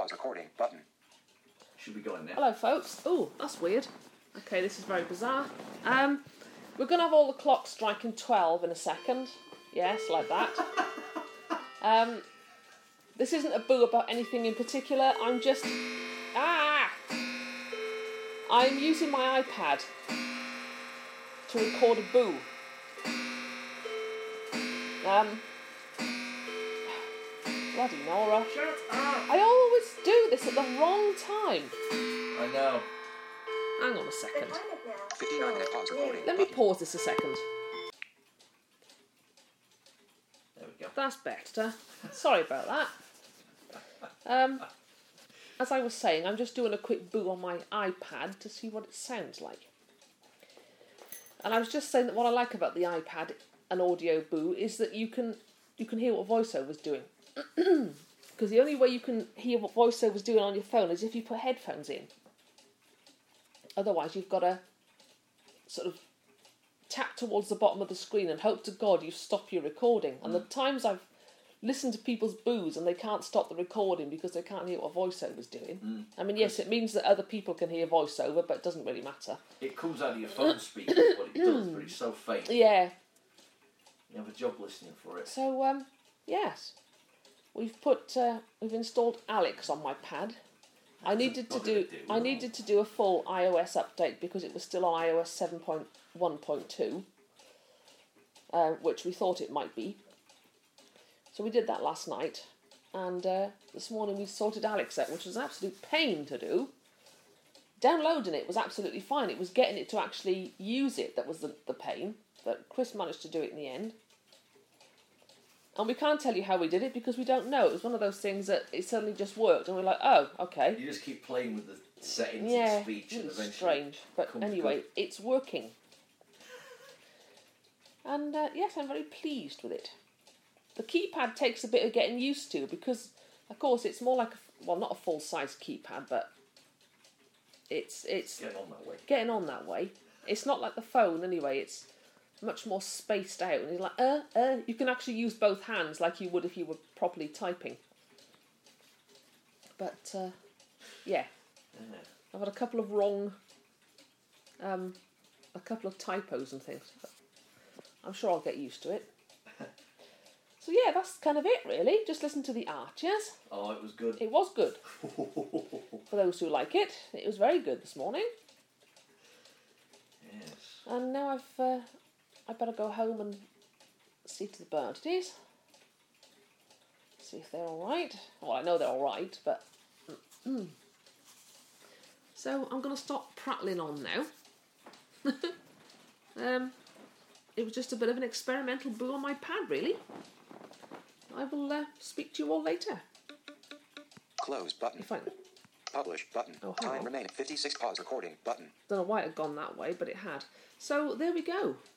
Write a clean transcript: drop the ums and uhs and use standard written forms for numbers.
pause recording button. Should we go in there? Hello, folks. Oh, that's weird. Okay, this is very bizarre. We're going to have all the clocks striking 12 in a second. Yes, like that. This isn't a boo about anything in particular. I'm just... I'm using my iPad to record a boo. Bloody Nora. Shut up! I always do this at the wrong time. I know. Hang on a second. 59-minute pause recording. Let me pause this a second. There we go. That's better. Sorry about that. As I was saying, I'm just doing a quick boo on my iPad to see what it sounds like. And I was just saying that what I like about the iPad, an audio boo, is that you can hear what VoiceOver's doing. Because the only way you can hear what VoiceOver's doing on your phone is if you put headphones in. Otherwise, you've got to sort of tap towards the bottom of the screen and hope to God you stop your recording. And the times I've listened to people's boos and they can't stop the recording because they can't hear what VoiceOver's doing. I mean, yes, it means that other people can hear VoiceOver, but it doesn't really matter. It comes out of your phone speaker, is what it does, but it's so faint. Yeah. You have a job listening for it. So, yes. We've installed Alex on my pad. I needed to do a full iOS update because it was still on iOS 7.1.2, which we thought it might be. So we did that last night, and this morning we sorted Alex out, which was an absolute pain to do. Downloading it was absolutely fine. It was getting it to actually use it that was the pain, but Chris managed to do it in the end. And we can't tell you how we did it because we don't know. It was one of those things that it suddenly just worked, and we're like, oh, okay. You just keep playing with the settings and speech, and eventually strange. But anyway, it's working. And yes, I'm very pleased with it. The keypad takes a bit of getting used to because, of course, it's more like not a full-size keypad, but it's getting on that way. It's not like the phone anyway. It's much more spaced out, and you're like, you can actually use both hands like you would if you were properly typing. But yeah, I've had a couple of wrong, a couple of typos and things. But I'm sure I'll get used to it. So yeah, that's kind of it really. Just listen to the Archers. Oh, it was good. It was good. For those who like it, it was very good this morning. Yes. And now I better go home and see to the birdies. See if they're all right. Well, I know they're all right, but... So I'm going to stop prattling on now. It was just a bit of an experimental boo on my pad, really. I will speak to you all later. Close button. If I... Publish button. Oh, Time remaining 56. Pause recording button. Don't know why it had gone that way, but it had. So there we go.